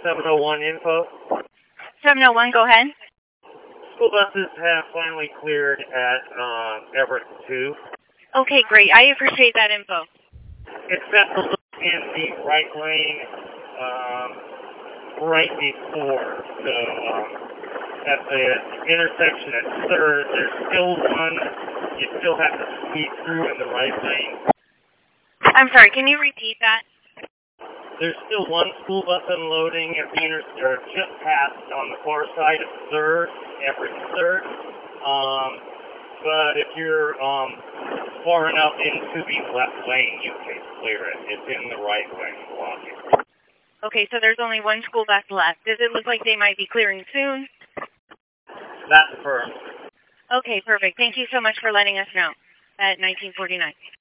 701 info. 701, go ahead. School buses have finally cleared at Everett 2. Okay, great. I appreciate that info. Except for in the right lane right before. So at the intersection at 3rd, there's still one. You still have to squeeze through in the right lane. I'm sorry, can you repeat that? There's still one school bus unloading at the or just past on the far side of 3rd, Everett 3rd. But if you're far enough into the left lane, you can clear it. It's in the right lane blocking. Okay, so there's only one school bus left. Does it look like they might be clearing soon? That's firm. Okay, perfect. Thank you so much for letting us know at 1949.